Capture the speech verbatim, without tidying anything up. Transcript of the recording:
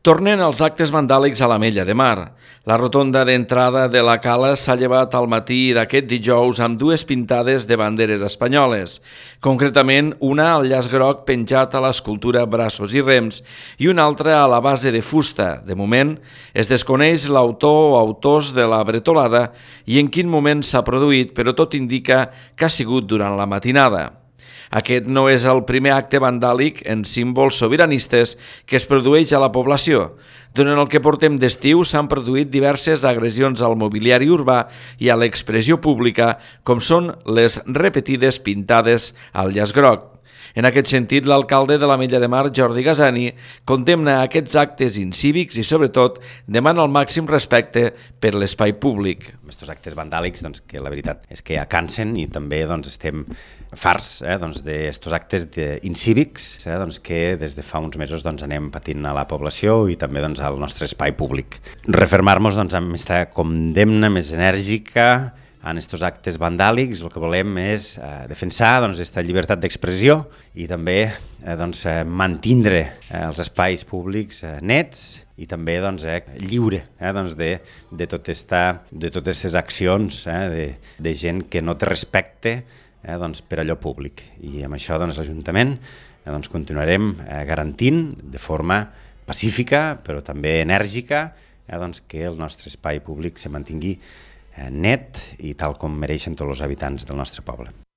Tornen els actes vandàlics a l'Ametlla de Mar. La rotonda d'entrada de la cala s'ha llevat al matí d'aquest dijous amb dues pintades de banderes espanyoles, concretament una al llaç groc penjat a l'escultura Braços i Rems i una altra a la base de fusta. De moment, es desconeix l'autor o autors de la bretolada i en quin moment s'ha produït, però tot indica que ha sigut durant la matinada. Aquest no és el primer acte vandàlic en símbols sobiranistes que es produeix a la població. Durant el que portem d'estiu s'han produït diverses agressions al mobiliari urbà i a l'expressió pública, com són les repetides pintades al llaç groc. En aquest sentit, l'alcalde de l'Ametlla de Mar, Jordi Gasani, condemna aquests actes incívics i, sobretot, demana el màxim respecte per l'espai públic. Aquests actes vandàlics, doncs, que la veritat és que ja cansen i també doncs, estem farts eh, doncs, d'aquests actes incívics eh, doncs, que des de fa uns mesos doncs, anem patint a la població i també doncs, al nostre espai públic. Refermar-nos doncs, amb aquesta condemna més enèrgica en aquests actes vandàlics. El que volem és eh, defensar doncs, aquesta llibertat d'expressió i també eh, doncs, eh, mantindre eh, els espais públics eh, nets i també doncs, eh, lliure eh, doncs, de, de, tot esta, de totes aquestes accions eh, de, de gent que no té respecte eh, doncs, per allò públic. I amb això doncs, l'Ajuntament eh, doncs, continuarem eh, garantint de forma pacífica però també enèrgica eh, doncs, que el nostre espai públic se mantingui net i tal com mereixen tots els habitants del nostre poble.